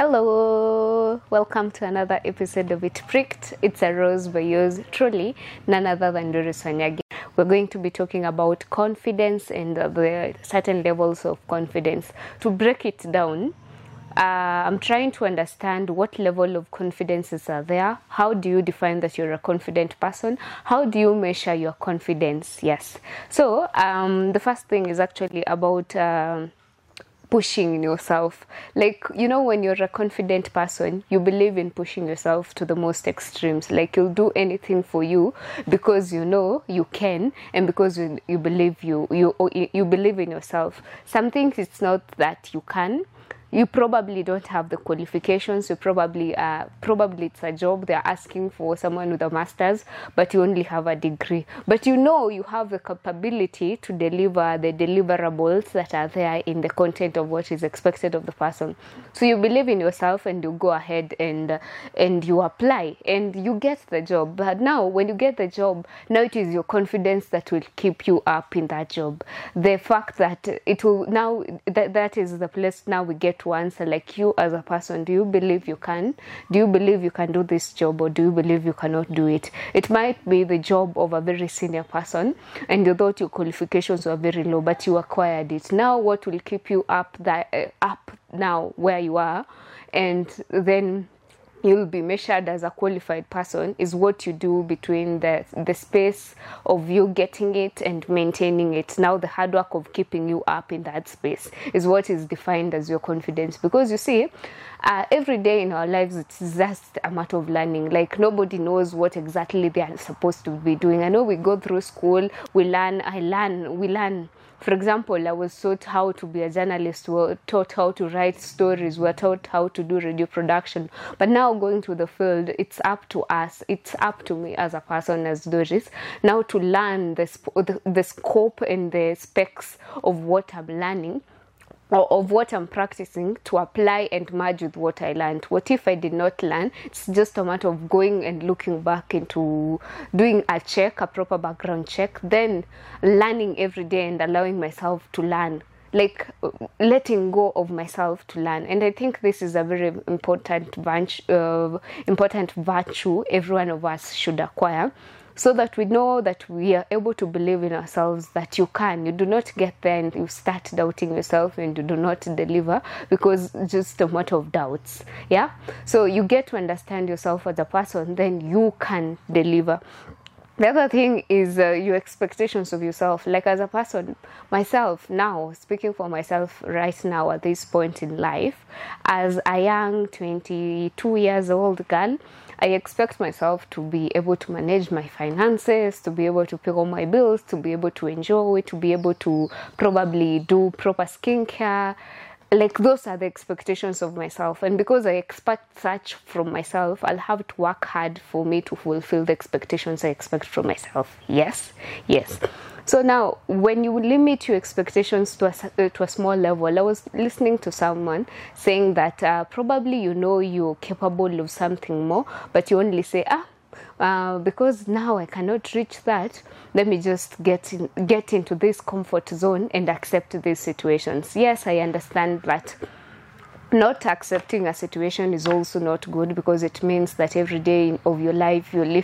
Hello, welcome to another episode of It Pricked. It's a rose by yours truly, none other than Doris Wanyagi. We're going to be talking about confidence and the certain levels of confidence. To break it down, I'm trying to understand what level of confidences are there. How do you define that you're a confident person? How do you measure your confidence? Yes. So the first thing is actually about pushing yourself. Like, when you're a confident person, you believe in pushing yourself to the most extremes. Like, you'll do anything for you because you know you can, and because you believe you believe in yourself. Some things it's not that you can. You probably don't have the qualifications. You probably it's a job they're asking for someone with a master's, but you only have a degree. But you have the capability to deliver the deliverables that are there in the content of what is expected of the person. So you believe in yourself and you go ahead and you apply and you get the job. But now when you get the job, now it is your confidence that will keep you up in that job. The fact that it will now that is the place now we get to answer, like, you as a person, do you believe you can? Do you believe you can do this job, or do you believe you cannot do it? It might be the job of a very senior person and you thought your qualifications were very low, but you acquired it. Now what will keep you up now where you are, and then you'll be measured as a qualified person, is what you do between the space of you getting it and maintaining it. Now the hard work of keeping you up in that space is what is defined as your confidence. Because you see, every day in our lives, it's just a matter of learning. Like, nobody knows what exactly they are supposed to be doing. I know we go through school, we learn. For example, I was taught how to be a journalist, we were taught how to write stories, we were taught how to do radio production. But now going to the field, it's up to us, it's up to me as a person, as Doris, now to learn the scope and the specs of what I'm learning, or of what I'm practicing, to apply and merge with what I learned. What if I did not learn? It's just a matter of going and looking back into doing a proper background check, then learning every day and allowing myself to learn. Like, letting go of myself to learn. And I think this is a very important virtue every one of us should acquire, so that we know that we are able to believe in ourselves, that you can. You do not get there and you start doubting yourself and you do not deliver because just a matter of doubts. Yeah? So you get to understand yourself as a person, then you can deliver. The other thing is your expectations of yourself. Like, as a person, myself now, speaking for myself right now at this point in life, as a young 22 years old girl, I expect myself to be able to manage my finances, to be able to pay all my bills, to be able to enjoy, to be able to probably do proper skincare. Like, those are the expectations of myself. And because I expect such from myself, I'll have to work hard for me to fulfill the expectations I expect from myself. Yes. So now, when you limit your expectations to a small level, I was listening to someone saying that probably you're capable of something more, but you only say, because now I cannot reach that, let me just get into this comfort zone and accept these situations. Yes, I understand that not accepting a situation is also not good, because it means that every day of your life you're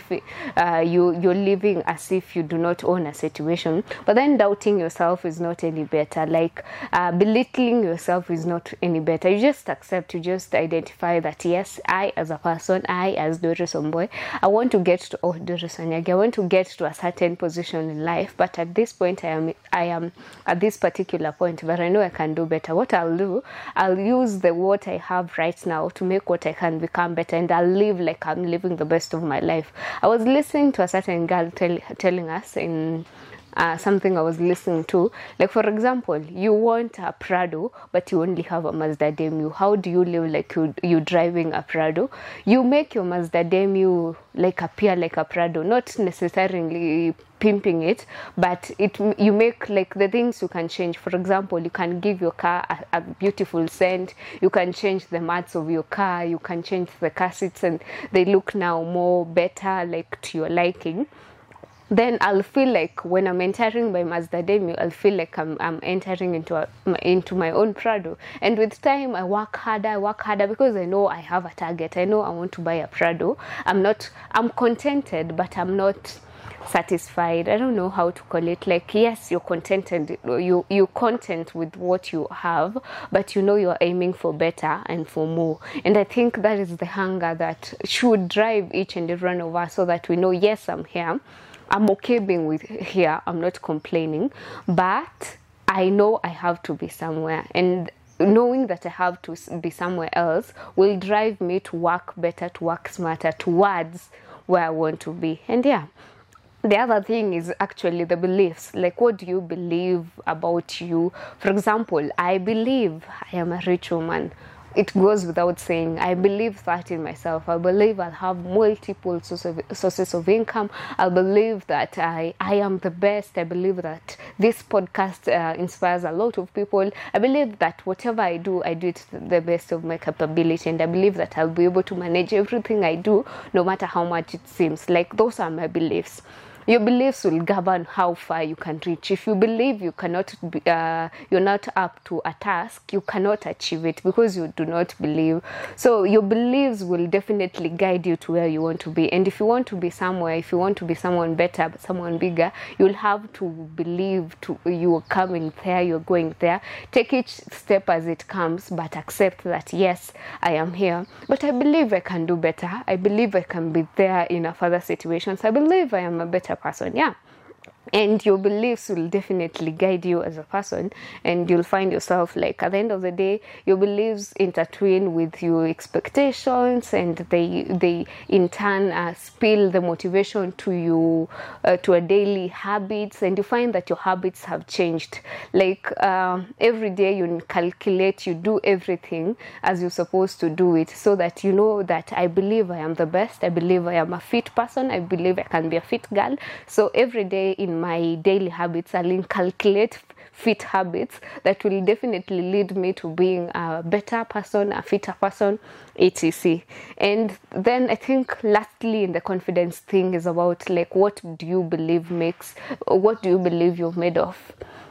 living as if you do not own a situation. But then doubting yourself is not any better. Like, belittling yourself is not any better. You just accept, you just identify that, yes, I as a person, I as Doris Omboy, I want to get to Doris Wanyagi, I want to get to a certain position in life, but at this point I am at this particular point, but I know I can do better. What I'll do, I'll use what I have right now to make what I can become better, and I'll live like I'm living the best of my life. I was listening to a certain girl telling us in something I was listening to, like, for example, you want a Prado but you only have a Mazda Demio. How do you live like you driving a Prado? You make your Mazda Demio like appear like a Prado, not necessarily pimping it, but you make, like, the things you can change. For example, you can give your car a beautiful scent, you can change the mats of your car, you can change the car seats and they look now more better, like, to your liking. then I'll feel like when I'm entering my Mazda Demio, I'll feel like I'm entering into my own Prado. And with time, I work harder because I know I have a target. I know I want to buy a Prado. I'm contented, but I'm not satisfied. I don't know how to call it. Like, yes, you're contented, you're content with what you have, but you know you're aiming for better and for more. And I think that is the hunger that should drive each and every one of us, so that we know, yes, I'm here, I'm okay being with here, I'm not complaining, but I know I have to be somewhere. And knowing that I have to be somewhere else will drive me to work better, to work smarter towards where I want to be. And yeah, the other thing is actually the beliefs. Like, what do you believe about you? For example, I believe I am a rich woman. It goes without saying. I believe that in myself. I believe I'll have multiple sources of income. I believe that I am the best. I believe that this podcast inspires a lot of people. I believe that whatever I do it to the best of my capability. And I believe that I'll be able to manage everything I do, no matter how much it seems. Like, those are my beliefs. Your beliefs will govern how far you can reach. If you believe you cannot be, you're not up to a task, you cannot achieve it because you do not believe. So your beliefs will definitely guide you to where you want to be. And if you want to be somewhere, if you want to be someone better, someone bigger, you'll have to believe you're coming there, you're going there. Take each step as it comes, but accept that, yes, I am here, but I believe I can do better. I believe I can be there in a further situations. I believe I am a better person. Yeah. And your beliefs will definitely guide you as a person, and you'll find yourself, like, at the end of the day, your beliefs intertwine with your expectations, and they in turn spill the motivation to you, to a daily habits, and you find that your habits have changed. Like, every day you calculate, you do everything as you're supposed to do it, so that you know that I believe I am the best, I believe I am a fit person, I believe I can be a fit girl. So every day in my daily habits, I'll inculcate fit habits that will definitely lead me to being a better person, a fitter person, etc. And then I think lastly in the confidence thing is about, like, what do you believe you're made of?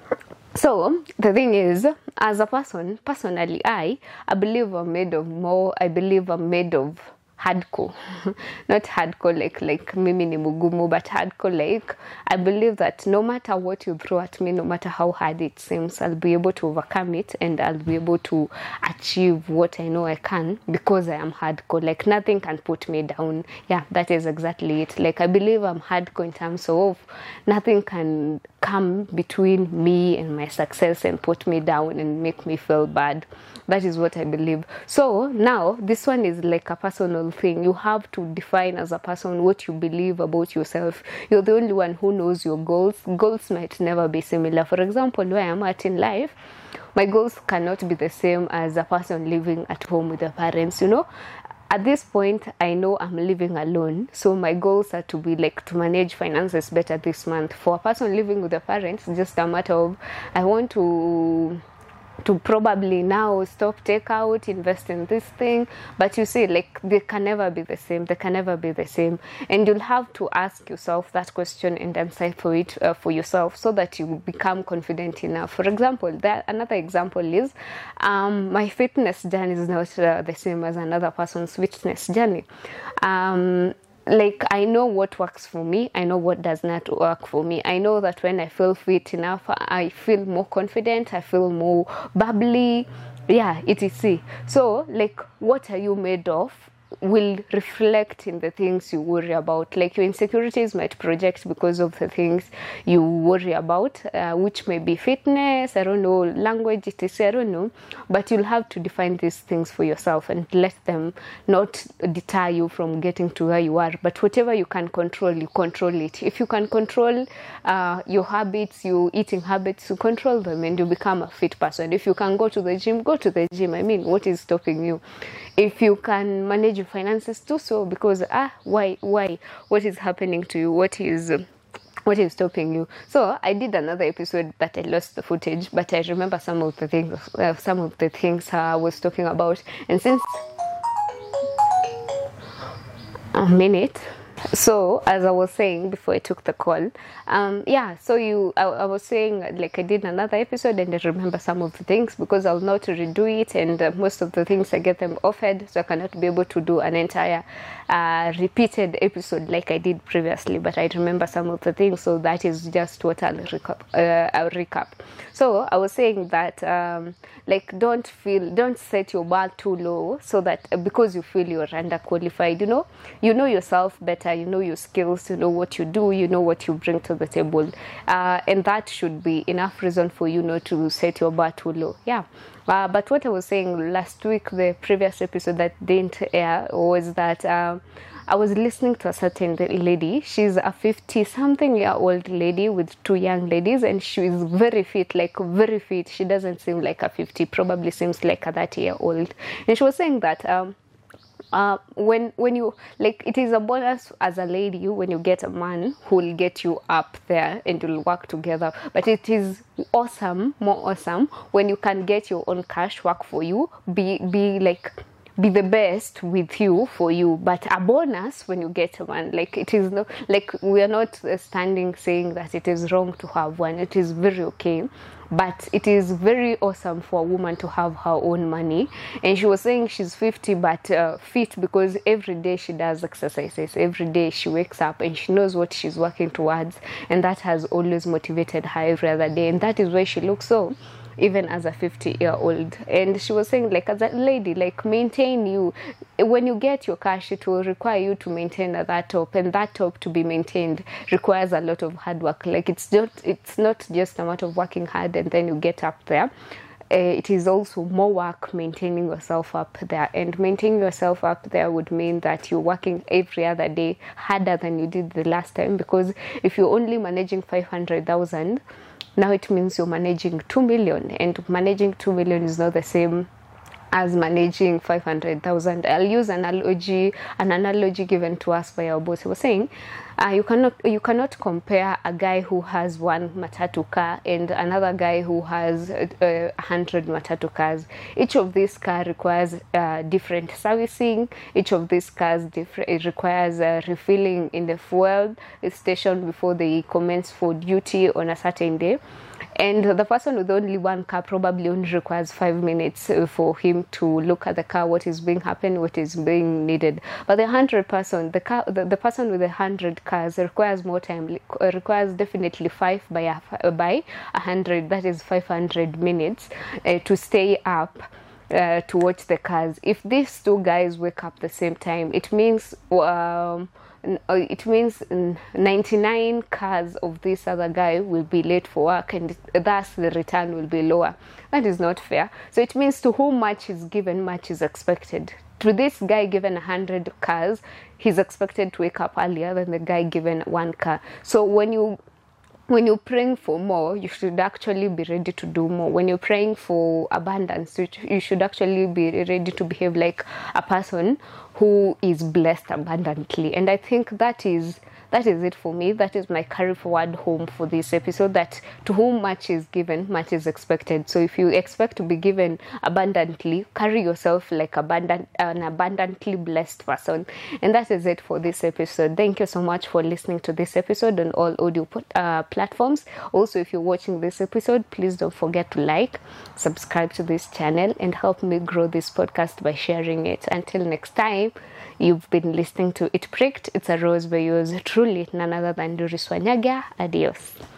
So the thing is, as a person, personally, I believe I'm made of more. I believe I'm made of hardcore. Not hardcore like mimi ni mugumu, but hardcore like, I believe that no matter what you throw at me, no matter how hard it seems, I'll be able to overcome it, and I'll be able to achieve what I know I can, because I am hardcore. Like, nothing can put me down. Yeah, that is exactly it. Like, I believe I'm hardcore in terms of nothing can come between me and my success and put me down and make me feel bad. That is what I believe. So now this one is like a personal thing. You have to define as a person what you believe about yourself. You're the only one who knows your goals. Goals might never be similar. For example, where I'm at in life, my goals cannot be the same as a person living at home with their parents, you know. At this point, I know I'm living alone, so my goals are to be like to manage finances better this month. For a person living with their parents, just a matter of, I want to probably now stop takeout, invest in this thing. But you see, like, they can never be the same. And you'll have to ask yourself that question and answer for it for yourself, so that you become confident enough. For example, another example is my fitness journey is not the same as another person's fitness journey. Like, I know what works for me, I know what does not work for me. I know that when I feel fit enough, I feel more confident, I feel more bubbly, yeah, etc. So, like, what are you made of will reflect in the things you worry about. Like, your insecurities might project because of the things you worry about, which may be fitness, I don't know, language, etc. I don't know, but you'll have to define these things for yourself and let them not deter you from getting to where you are. But whatever you can control, you control it. If you can control your habits, your eating habits, you control them and you become a fit person. If you can go to the gym, go to the gym. I mean, what is stopping you? If you can manage your finances, do so, because why? What is happening to you? What is stopping you? So I did another episode that I lost the footage, but I remember some of the things I was talking about. And since a minute, So as I was saying before I took the call, I was saying, like, I did another episode and I remember some of the things because I'll not redo it, and most of the things I get them offered, so I cannot be able to do an entire repeated episode like I did previously, but I remember some of the things, so that is just what I'll recap. So I was saying that don't set your bar too low, so that because you feel you're underqualified, you know yourself better, you know your skills, you know what you do, you know what you bring to the table, and that should be enough reason for you not to set your bar too low. But what I was saying last week, the previous episode that didn't air, was that I was listening to a certain lady. She's a 50-something-year-old lady with 2 young ladies, and she is very fit, like very fit. She doesn't seem like a 50, probably seems like a 30-year-old. And she was saying that when you, like, it is a bonus as a lady when you get a man who will get you up there and you'll work together, but it is more awesome when you can get your own cash, work for you, be the best with you, for you, but a bonus when you get one. Like, it is no, like, we are not standing saying that it is wrong to have one. It is very okay, but it is very awesome for a woman to have her own money. And she was saying she's 50 but fit because every day she does exercises, every day she wakes up and she knows what she's working towards, and that has always motivated her every other day, and that is why she looks so, even as a 50-year-old. And she was saying, like, as a lady, like, maintain you. When you get your cash, it will require you to maintain that top, and that top to be maintained requires a lot of hard work. Like, it's not just a matter of working hard and then you get up there. It is also more work maintaining yourself up there, and maintaining yourself up there would mean that you're working every other day harder than you did the last time, because if you're only managing 500,000, now it means you're managing 2 million, and managing 2 million is not the same as managing 500,000. I'll use an analogy given to us by our boss. He was saying, you cannot compare a guy who has one matatu car and another guy who has 100 matatu cars. Each of these cars requires different servicing. Each of these cars requires refilling in the fuel station before they commence for duty on a certain day. And the person with only one car probably only requires 5 minutes for him to look at the car, what is being happened, what is being needed. But the 100 person, the person with 100 cars requires more time, requires definitely 5 by 100, that is 500 minutes to stay up to watch the cars. If these two guys wake up the same time, it means 99 cars of this other guy will be late for work, and thus the return will be lower. That is not fair. So it means to whom much is given, much is expected. To this guy given 100 cars, he's expected to wake up earlier than the guy given 1 car. So when you're praying for more, you should actually be ready to do more. When you're praying for abundance, you should actually be ready to behave like a person who is blessed abundantly. And I think that is it for me. That is my carry forward home for this episode, that to whom much is given, much is expected. So if you expect to be given abundantly, carry yourself like an abundantly blessed person. And that is it for this episode. Thank you so much for listening to this episode on all audio platforms. Also, if you're watching this episode, please don't forget to like, subscribe to this channel, and help me grow this podcast by sharing it. Until next time, you've been listening to It Pricked. It's a rose by yours truly, none other than Doris Wanyaga. Adios.